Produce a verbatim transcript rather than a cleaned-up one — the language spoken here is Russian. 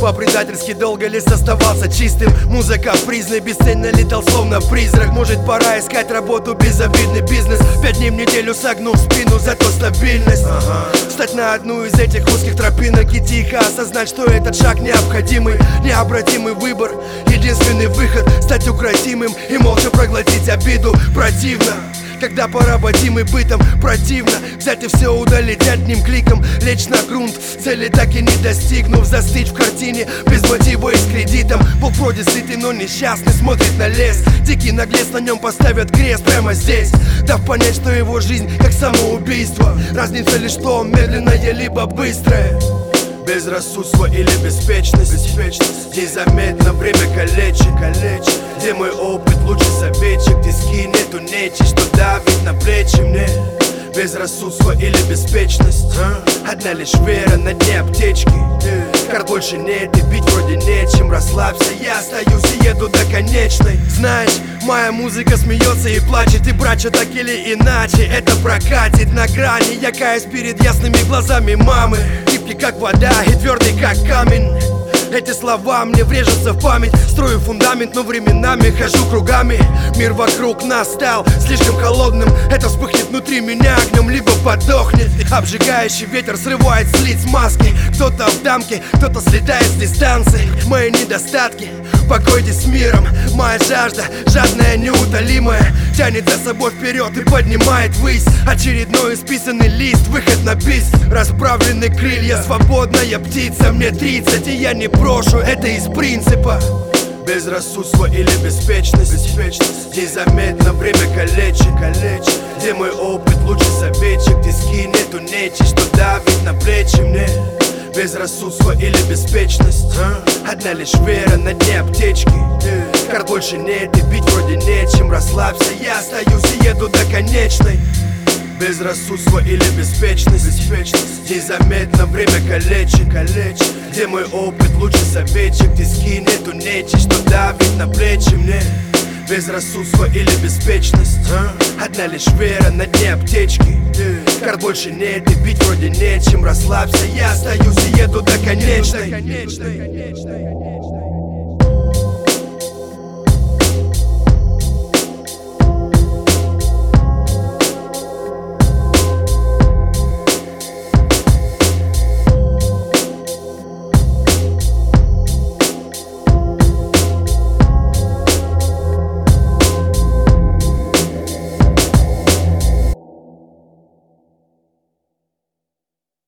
По-предательски долго лес оставался чистым. Музыка призной, бесценно летал словно призрак. Может, пора искать работу, безобидный бизнес. Пять дней в неделю согнув спину, зато стабильность. ага. Встать на одну из этих узких тропинок и тихо осознать, что этот шаг необходимый, необратимый выбор, единственный выход. Стать укротимым и молча проглотить обиду. Противно, когда поработимый бытом, противно взять и все удалить одним кликом. Лечь на грунт, цели так и не достигнув. Застыть в картине без мотива и с кредитом. Бог вроде сытый, но несчастный, смотрит на лес. Дикий наглец, на нем поставят крест прямо здесь, дав понять, что его жизнь как самоубийство. Разница лишь, что он медленное либо быстрое. Безрассудство или беспечность, беспечность. Незаметно время калечит, калечит. Где мой опыт, лучший советчик. Диски нету нечи, что давит на плечи мне. Безрассудство или беспечность, а? Одна лишь вера на дне аптечки. Карт больше нет и пить вроде нечем. Расслабься, я остаюсь и еду до конечной. Знаешь, моя музыка смеется и плачет, и брача так или иначе это прокатит на грани. Я каюсь перед ясными глазами мамы, липкий как вода и твердый как камень. Эти слова мне врежутся в память. Строю фундамент, но временами хожу кругами. Мир вокруг нас стал слишком холодным. Это вспыхнет внутри меня огнем, либо подохнет. Обжигающий ветер срывает с лиц маски. Кто-то в дамке, кто-то слетает с дистанции. Мои недостатки, покойтесь с миром. Моя жажда, жадная, неутолимая, тянет за собой вперед и поднимает ввысь. Очередной исписанный лист, выход на бис. Расправлены крылья, свободная птица. Мне тридцать, и я не брошу, это из принципа. Безрассудство или беспечность, беспечность. Незаметно время калечит, калечит. Где мой опыт, лучший советчик. Диски нету нечи, что давит на плечи мне. Безрассудство или беспечность, а? Одна лишь вера на дне аптечки. Карт больше нет и пить вроде нечем. Расслабься, я остаюсь и еду до конечной. Безрассудство или беспечность, беспечность. Незаметно время калечит, калечит. Где мой опыт, лучший советчик. Диски нету нечи, что давит на плечи мне. Безрассудство или беспечность, а? Одна лишь вера на дне аптечки. Карт больше нет и пить вроде нечем. Расслабься, я остаюсь и еду до конечной.